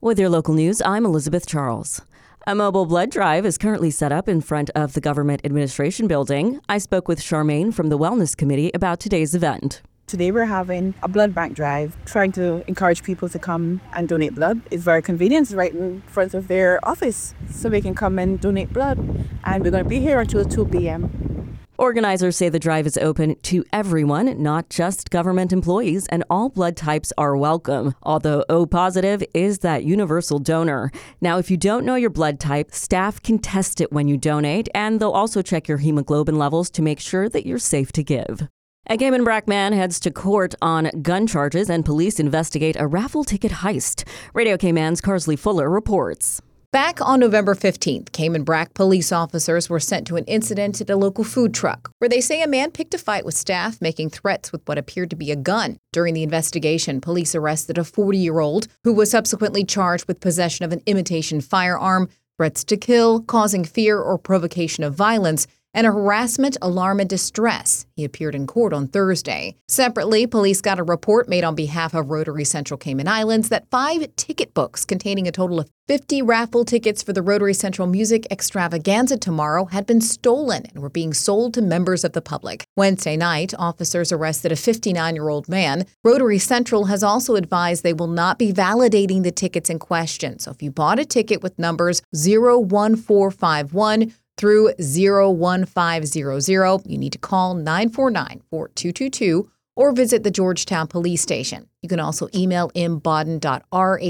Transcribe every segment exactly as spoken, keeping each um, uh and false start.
With your local news, I'm Elizabeth Charles. A mobile blood drive is currently set up in front of the Government Administration Building. I spoke with Charmaine from the Wellness Committee about today's event. Today we're having a blood bank drive, trying to encourage people to come and donate blood. It's very convenient, it's right in front of their office, so they can come and donate blood. And we're going to be here until two p.m. Organizers say the drive is open to everyone, not just government employees, and all blood types are welcome, although O positive is that universal donor. Now, if you don't know your blood type, staff can test it when you donate, and they'll also check your hemoglobin levels to make sure that you're safe to give. A Cayman Brac man heads to court on gun charges, and police investigate a raffle ticket heist. Radio Cayman's Carsley Fuller reports. Back on November fifteenth, Cayman Brac police officers were sent to an incident at a local food truck where they say a man picked a fight with staff, making threats with what appeared to be a gun. During the investigation, police arrested a forty-year-old who was subsequently charged with possession of an imitation firearm, threats to kill, causing fear or provocation of violence, and a harassment, alarm, and distress. He appeared in court on Thursday. Separately, police got a report made on behalf of Rotary Central Cayman Islands that five ticket books containing a total of fifty raffle tickets for the Rotary Central Music Extravaganza tomorrow had been stolen and were being sold to members of the public. Wednesday night, officers arrested a fifty-nine-year-old man. Rotary Central has also advised they will not be validating the tickets in question. So if you bought a ticket with numbers zero one four five one through zero one five zero zero, you need to call nine four nine, four two two two or visit the Georgetown Police Station. You can also email imbodden dot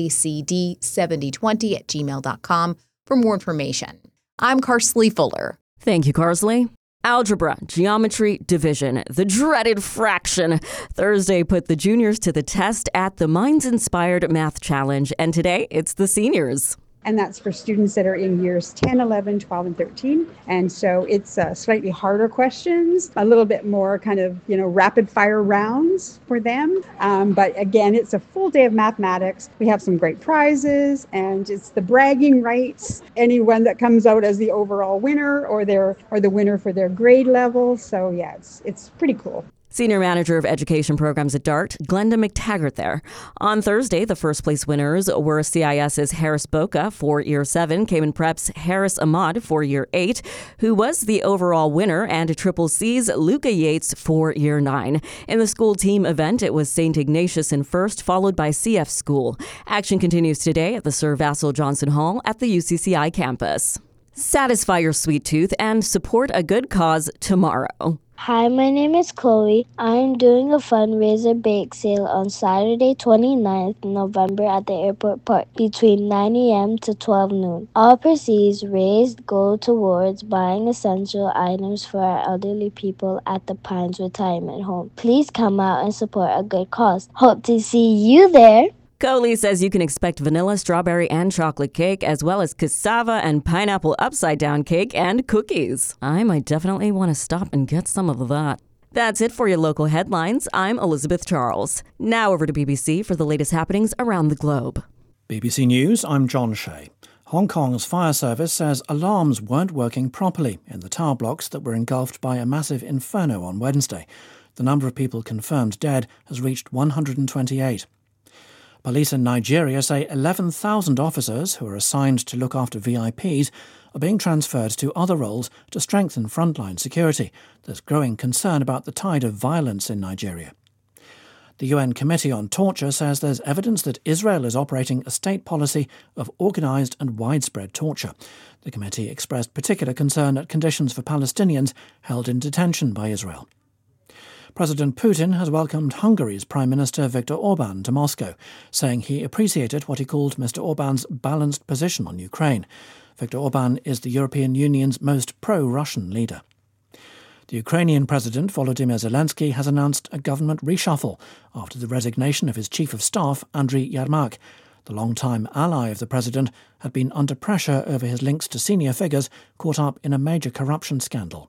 racd seventy twenty at gmail dot com for more information. I'm Carsley Fuller. Thank you, Carsley. Algebra, geometry, division, the dreaded fraction. Thursday put the juniors to the test at the Minds-inspired Math Challenge, and today it's the seniors. And that's for students that are in years ten, eleven, twelve, and thirteen. And so it's uh, slightly harder questions, a little bit more kind of, you know, rapid fire rounds for them. Um, but again, it's a full day of mathematics. We have some great prizes, and it's the bragging rights. Anyone that comes out as the overall winner or their or the winner for their grade level. So yeah, it's it's pretty cool. Senior Manager of Education Programs at DART, Glenda McTaggart there. On Thursday, the first place winners were CIS's Harris Boca for Year seven, Cayman Prep's Harris Ahmad for Year eight, who was the overall winner, and Triple C's Luca Yates for Year nine. In the school team event, it was Saint Ignatius in first, followed by C F School. Action continues today at the Sir Vassal Johnson Hall at the U C C I campus. Satisfy your sweet tooth and support a good cause tomorrow. Hi, my name is Chloe. I'm doing a fundraiser bake sale on Saturday, twenty-ninth November at the airport park between nine a.m. to twelve noon. All proceeds raised go towards buying essential items for our elderly people at the Pines Retirement Home. Please come out and support a good cause. Hope to see you there. Coley says you can expect vanilla, strawberry, and chocolate cake, as well as cassava and pineapple upside-down cake and cookies. I might definitely want to stop and get some of that. That's it for your local headlines. I'm Elizabeth Charles. Now over to B B C for the latest happenings around the globe. B B C News, I'm John Shea. Hong Kong's fire service says alarms weren't working properly in the tower blocks that were engulfed by a massive inferno on Wednesday. The number of people confirmed dead has reached one hundred twenty-eight. Police in Nigeria say eleven thousand officers who are assigned to look after V I Ps are being transferred to other roles to strengthen frontline security. There's growing concern about the tide of violence in Nigeria. The U N Committee on Torture says there's evidence that Israel is operating a state policy of organised and widespread torture. The committee expressed particular concern at conditions for Palestinians held in detention by Israel. President Putin has welcomed Hungary's Prime Minister Viktor Orban to Moscow, saying he appreciated what he called Mister Orban's balanced position on Ukraine. Viktor Orban is the European Union's most pro-Russian leader. The Ukrainian President Volodymyr Zelensky has announced a government reshuffle after the resignation of his Chief of Staff, Andriy Yermak. The longtime ally of the president had been under pressure over his links to senior figures caught up in a major corruption scandal.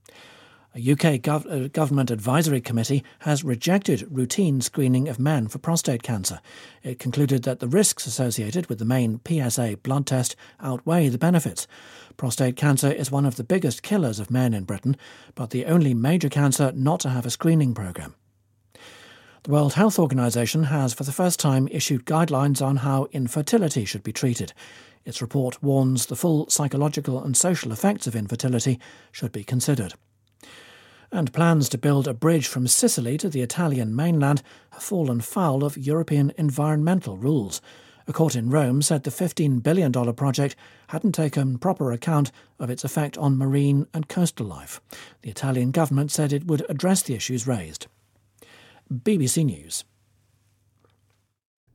A U K gov- uh, government advisory committee has rejected routine screening of men for prostate cancer. It concluded that the risks associated with the main P S A blood test outweigh the benefits. Prostate cancer is one of the biggest killers of men in Britain, but the only major cancer not to have a screening programme. The World Health Organization has for the first time issued guidelines on how infertility should be treated. Its report warns the full psychological and social effects of infertility should be considered. And plans to build a bridge from Sicily to the Italian mainland have fallen foul of European environmental rules. A court in Rome said the fifteen billion dollars project hadn't taken proper account of its effect on marine and coastal life. The Italian government said it would address the issues raised. B B C News.